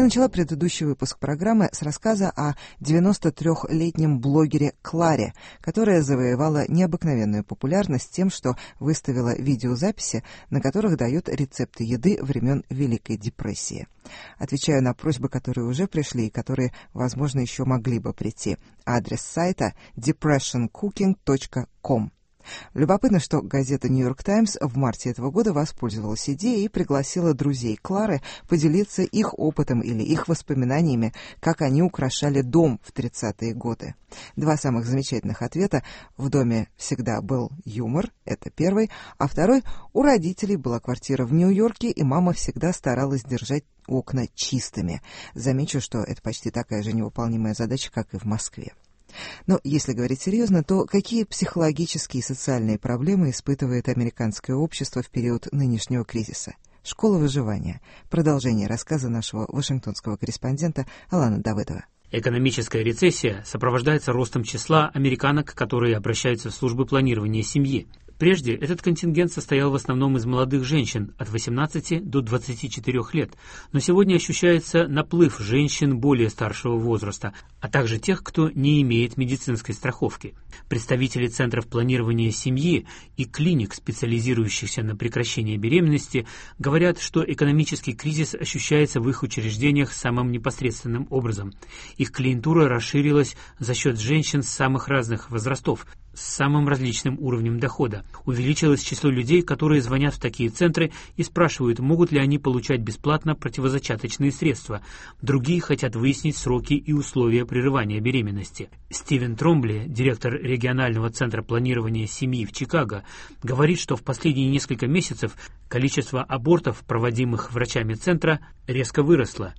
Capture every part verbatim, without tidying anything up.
начала предыдущий выпуск программы с рассказа о девяносто трёхлетнем блогере Кларе, которая завоевала необыкновенную популярность тем, что выставила видеозаписи, на которых дает рецепты еды времен Великой депрессии. Отвечаю на просьбы, которые уже пришли и которые, возможно, еще могли бы прийти. Адрес сайта depression cooking точка com. Любопытно, что газета «Нью-Йорк Таймс» в марте этого года воспользовалась идеей и пригласила друзей Клары поделиться их опытом или их воспоминаниями, как они украшали дом в тридцатые годы. Два самых замечательных ответа: в доме всегда был юмор, это первый, а второй: у родителей была квартира в Нью-Йорке, и мама всегда старалась держать окна чистыми. Замечу, что это почти такая же невыполнимая задача, как и в Москве. Но если говорить серьезно, то какие психологические и социальные проблемы испытывает американское общество в период нынешнего кризиса? Школа выживания. Продолжение рассказа нашего вашингтонского корреспондента Алана Давыдова. Экономическая рецессия сопровождается ростом числа американок, которые обращаются в службы планирования семьи. Прежде этот контингент состоял в основном из молодых женщин от восемнадцати до двадцати четырёх лет, но сегодня ощущается наплыв женщин более старшего возраста, а также тех, кто не имеет медицинской страховки. Представители центров планирования семьи и клиник, специализирующихся на прекращении беременности, говорят, что экономический кризис ощущается в их учреждениях самым непосредственным образом. Их клиентура расширилась за счет женщин с самых разных возрастов, с самым различным уровнем дохода. Увеличилось число людей, которые звонят в такие центры и спрашивают, могут ли они получать бесплатно противозачаточные средства. Другие хотят выяснить сроки и условия прерывания беременности. Стивен Тромбли, директор регионального центра планирования семьи в Чикаго, говорит, что в последние несколько месяцев количество абортов, проводимых врачами центра, резко выросло.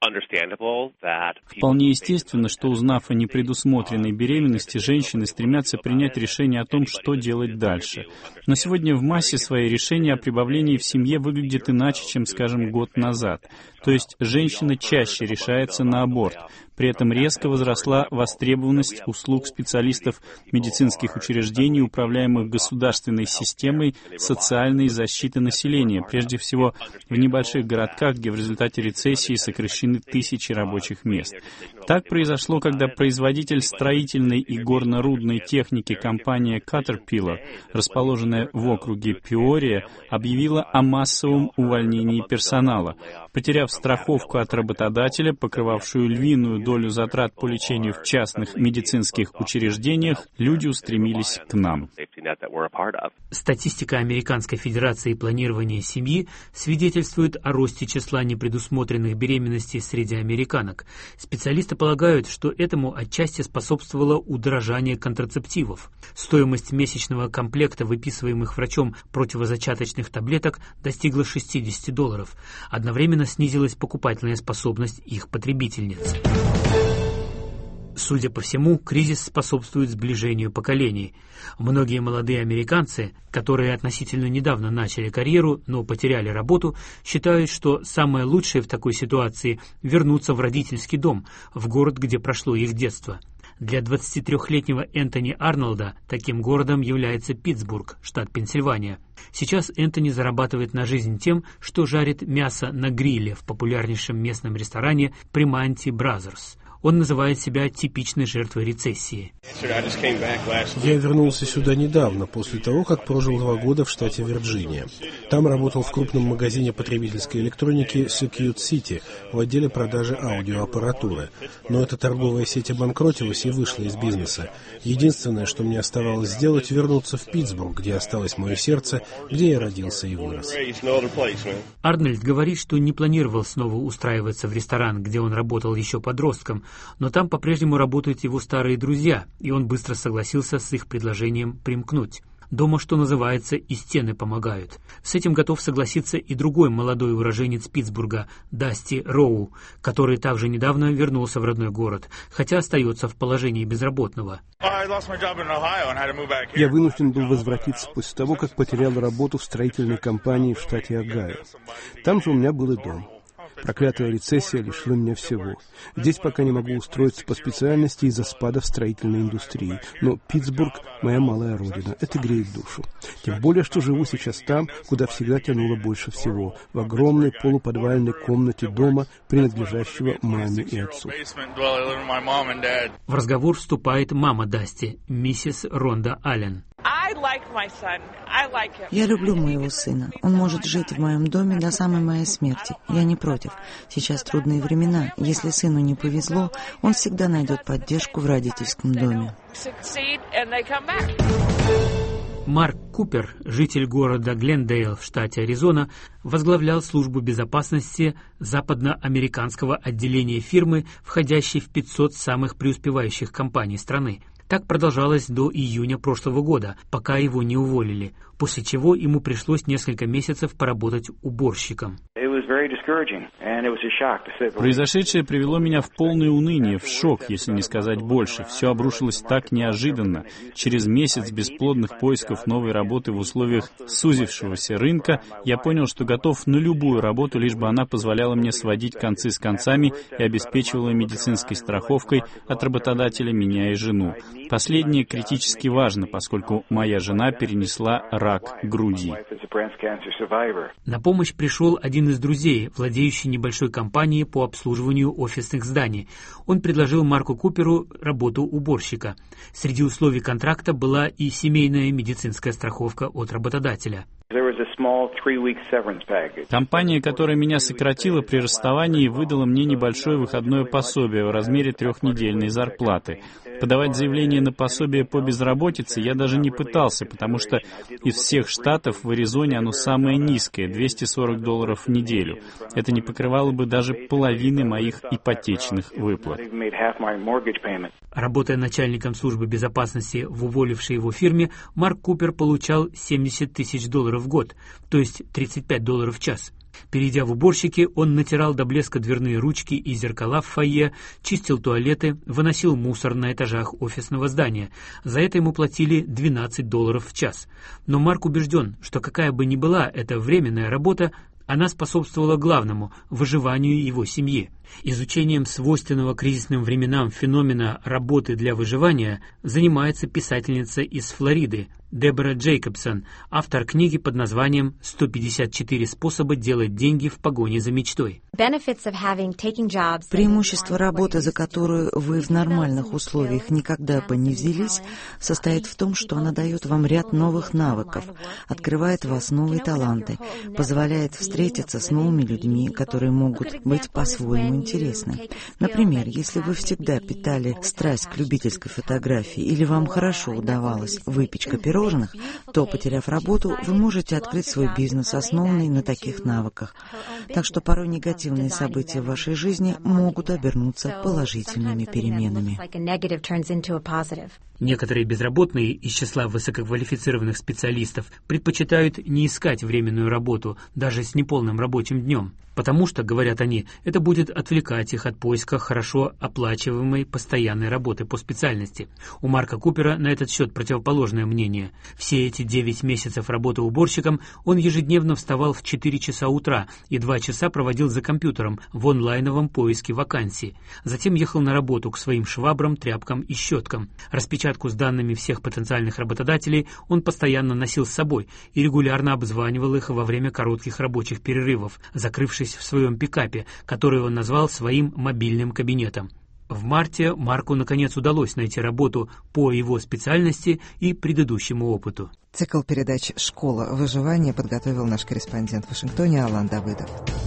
Вполне естественно, что, узнав о непредусмотренной беременности, женщины стремятся принять решение о том, что делать дальше. Но сегодня в массе свои решения о прибавлении в семье выглядят иначе, чем, скажем, год назад. То есть женщина чаще решается на аборт. При этом резко возросла востребованность услуг специалистов медицинских учреждений, управляемых государственной системой социальной защиты населения, прежде всего в небольших городках, где в результате рецессии сокращены тысячи рабочих мест. Так произошло, когда производитель строительной и горно-рудной техники компания Caterpillar, расположенная в округе Пиория, объявила о массовом увольнении персонала. Потеряв страховку от работодателя, покрывавшую львиную долю затрат по лечению в частных медицинских учреждениях, люди устремились к нам. Статистика Американской Федерации планирования семьи свидетельствует о росте числа непредусмотренных беременностей среди американок. Специалисты полагают, что этому отчасти способствовало удорожание контрацептивов. Стоимость месячного комплекта выписываемых врачом противозачаточных таблеток достигла шестьдесят долларов. Одновременно снизилась покупательная способность их потребительниц. Судя по всему, кризис способствует сближению поколений. Многие молодые американцы, которые относительно недавно начали карьеру, но потеряли работу, считают, что самое лучшее в такой ситуации – вернуться в родительский дом, в город, где прошло их детство. Для двадцатитрёхлетнего Энтони Арнолда таким городом является Питтсбург, штат Пенсильвания. Сейчас Энтони зарабатывает на жизнь тем, что жарит мясо на гриле в популярнейшем местном ресторане Primanti Brothers. Он называет себя типичной жертвой рецессии. Я вернулся сюда недавно, после того, как прожил два года в штате Вирджиния. Там работал в крупном магазине потребительской электроники Circuit City в отделе продажи аудиоаппаратуры. Но эта торговая сеть обанкротилась и вышла из бизнеса. Единственное, что мне оставалось сделать, вернуться в Питтсбург, где осталось мое сердце, где я родился и вырос. Арнольд говорит, что не планировал снова устраиваться в ресторан, где он работал еще подростком, но там по-прежнему работают его старые друзья, и он быстро согласился с их предложением примкнуть. Дома, что называется, и стены помогают. С этим готов согласиться и другой молодой уроженец Питтсбурга, Дасти Роу, который также недавно вернулся в родной город, хотя остается в положении безработного. Я вынужден был возвратиться после того, как потерял работу в строительной компании в штате Огайо. Там же у меня был и дом. Проклятая рецессия лишила меня всего. Здесь пока не могу устроиться по специальности из-за спада в строительной индустрии. Но Питтсбург — моя малая родина. Это греет душу. Тем более, что живу сейчас там, куда всегда тянуло больше всего. В огромной полуподвальной комнате дома, принадлежащего маме и отцу. В разговор вступает мама Дасти, миссис Ронда Аллен. Я люблю моего сына. Он может жить в моем доме до самой моей смерти. Я не против. Сейчас трудные времена. Если сыну не повезло, он всегда найдет поддержку в родительском доме. Марк Купер, житель города Глендейл в штате Аризона, возглавлял службу безопасности западноамериканского отделения фирмы, входящей в пятьсот самых преуспевающих компаний страны. Так продолжалось до июня прошлого года, пока его не уволили, после чего ему пришлось несколько месяцев поработать уборщиком. Произошедшее привело меня в полное уныние, в шок, если не сказать больше. Все обрушилось так неожиданно. Через месяц бесплодных поисков новой работы в условиях сузившегося рынка я понял, что готов на любую работу, лишь бы она позволяла мне сводить концы с концами и обеспечивала медицинской страховкой от работодателя меня и жену. Последнее критически важно, поскольку моя жена перенесла рак груди. На помощь пришел один из друзей, владеющий небольшой компанией по обслуживанию офисных зданий. Он предложил Марку Куперу работу уборщика. Среди условий контракта была и семейная медицинская страховка от работодателя. Компания, которая меня сократила при расставании, выдала мне небольшое выходное пособие в размере трехнедельной зарплаты. Подавать заявление на пособие по безработице я даже не пытался, потому что из всех штатов в Аризоне оно самое низкое — двести сорок долларов в неделю. Это не покрывало бы даже половины моих ипотечных выплат. Работая начальником службы безопасности в уволившей его фирме, Марк Купер получал семьдесят тысяч долларов в год, то есть тридцать пять долларов в час. Перейдя в уборщики, он натирал до блеска дверные ручки и зеркала в фойе, чистил туалеты, выносил мусор на этажах офисного здания. За это ему платили двенадцать долларов в час. Но Марк убежден, что какая бы ни была эта временная работа, она способствовала главному – выживанию его семьи. Изучением свойственного кризисным временам феномена работы для выживания занимается писательница из Флориды Дебора Джейкобсон, автор книги под названием «сто пятьдесят четыре способа делать деньги в погоне за мечтой». Преимущество работы, за которую вы в нормальных условиях никогда бы не взялись, состоит в том, что она дает вам ряд новых навыков, открывает в вас новые таланты, позволяет встретиться с новыми людьми, которые могут быть по-своему интересны. Например, если вы всегда питали страсть к любительской фотографии или вам хорошо удавалась выпечка пирожных, то, потеряв работу, вы можете открыть свой бизнес, основанный на таких навыках. Так что порой негативные события в вашей жизни могут обернуться положительными переменами. Некоторые безработные из числа высококвалифицированных специалистов предпочитают не искать временную работу даже с неполным рабочим днем, потому что, говорят они, это будет отвлекать их от поиска хорошо оплачиваемой постоянной работы по специальности. У Марка Купера на этот счет противоположное мнение. Все эти девять месяцев работы уборщиком он ежедневно вставал в четыре часа утра и два часа проводил за компьютером в онлайновом поиске вакансий. Затем ехал на работу к своим швабрам, тряпкам и щеткам. Распечатку с данными всех потенциальных работодателей он постоянно носил с собой и регулярно обзванивал их во время коротких рабочих перерывов, закрывшись в своем пикапе, который он назвал своим мобильным кабинетом. В марте Марку наконец удалось найти работу по его специальности и предыдущему опыту. Цикл передач «Школа выживания» подготовил наш корреспондент в Вашингтоне Алан Давыдов.